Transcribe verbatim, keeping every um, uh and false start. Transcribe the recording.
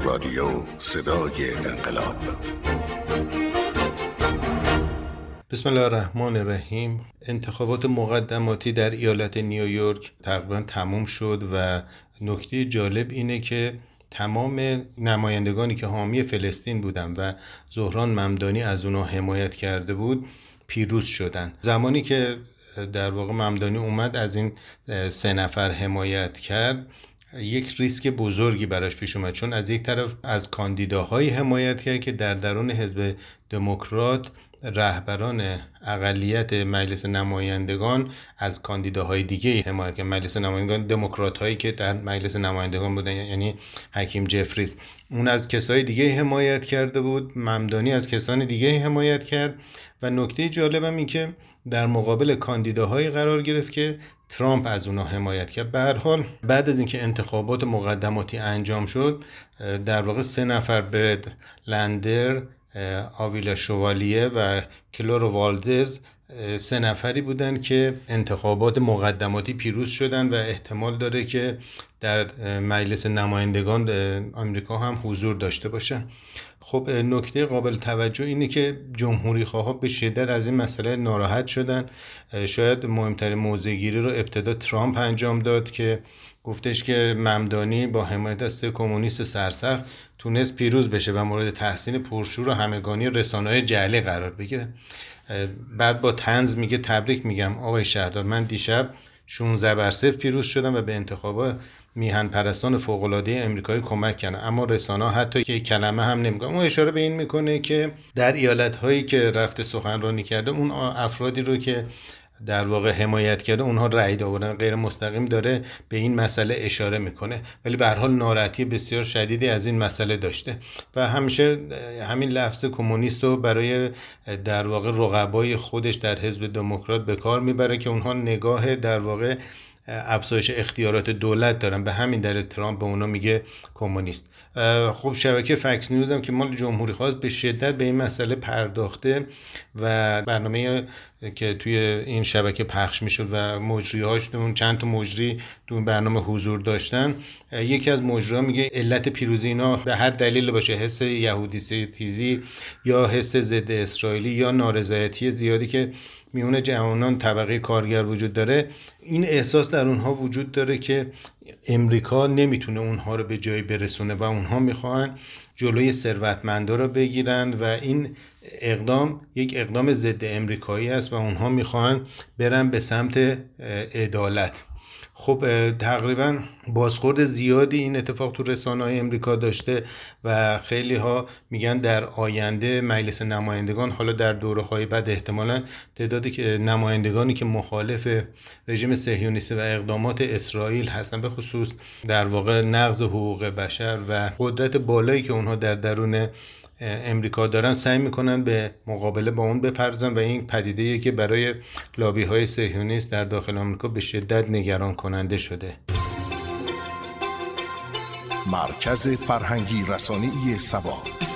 رادیو صدای انقلاب. بسم الله الرحمن الرحیم. انتخابات مقدماتی در ایالت نیویورک تقریبا تموم شد و نکته جالب اینه که تمام نمایندگانی که حامی فلسطین بودن و زهران ممدانی از اونها حمایت کرده بود پیروز شدن. زمانی که در واقع ممدانی اومد از این سه نفر حمایت کرد، یک ریسک بزرگی براش پیش اومد، چون از یک طرف از کاندیداهایی حمایت کرد که در درون حزب دموکرات رهبران اقلیت مجلس نمایندگان از کاندیداهای دیگه حمایت کرد. مجلس نمایندگان دموکرات هایی که در مجلس نمایندگان بودن، یعنی حکیم جفریز، اون از کسای دیگه حمایت کرده بود، ممدانی از کسان دیگه حمایت کرد. و نکته جالبم این که در مقابل کاندیداهایی قرار گرفت که ترامپ از اونها حمایت کرد. به هر حال بعد از اینکه انتخابات مقدماتی انجام شد، در واقع سه نفر، برد لندر، آویلا شوالیه و کلور والدز، سه نفری بودند که انتخابات مقدماتی پیروز شدن و احتمال داره که در مجلس نمایندگان آمریکا هم حضور داشته باشن. خب نکته قابل توجه اینه که جمهوری خواها به شدت از این مسئله ناراحت شدن. شاید مهمترین موضع‌گیری رو ابتدا ترامپ انجام داد که گفتش که ممدانی با حمایت از سه کمونیست سرسخت تونست پیروز بشه و مورد تحسین پرشور و همگانی رسانه‌های جعلی قرار بگیره. بعد با طنز میگه تبریک میگم آقای شهردار، من دیشب شانزده بر صفر پیروز شدم و به انتخابات میهن پرستان فوق‌العاده امریکایی کمک کردن، اما رسانه‌ها حتی یک کلمه هم نمیگن. اون اشاره به این میکنه که در ایالت‌هایی که رفته سخنرانی کرده، اون افرادی رو که در واقع حمایت کرده اونها رأی دادن، غیر مستقیم داره به این مسئله اشاره میکنه، ولی به هر حال ناراحتی بسیار شدیدی از این مسئله داشته و همیشه همین لفظ کمونیست رو برای در واقع رقبای خودش در حزب دموکرات به کار میبره که اونها نگاه در واقع افزایش اختیارات دولت دارن، به همین دلیل ترامپ به اونا میگه کمونیست. خب شبکه فکس نیوز هم که مال جمهوری خواست به شدت به این مسئله پرداخته و برنامه که توی این شبکه پخش میشد و مجریهاش، اون چند تا مجری تو این برنامه حضور داشتن، یکی از مجریها میگه علت پیروزی اینا به هر دلیل باشه، حس یهودی ستیزی یا حس ضد اسرائیلی یا نارضایتی زیادی که میون جوانان طبقه کارگر وجود داره، این احساس در اونها وجود داره که امریکا نمیتونه اونها رو به جایی برسونه و اونها میخوان جلوی ثروتمندا رو بگیرن و این اقدام یک اقدام ضد امریکایی است و اونها میخوان برن به سمت عدالت. خب تقریبا بازخورد زیادی این اتفاق تو رسانه‌های امریکا داشته و خیلی ها میگن در آینده مجلس نمایندگان، حالا در دوره‌های بعد احتمالاً تعدادی که نمایندگانی که مخالف رژیم صهیونیستی و اقدامات اسرائیل هستن، به خصوص در واقع نقض حقوق بشر و قدرت بالایی که اونها در درون امریکا دارن، سعی میکنن به مقابله با اون بپردازن و این پدیده‌ای که برای لابی‌های صهیونیست در داخل آمریکا به شدت نگران کننده شده. مرکز فرهنگی رسانه‌ای سبا.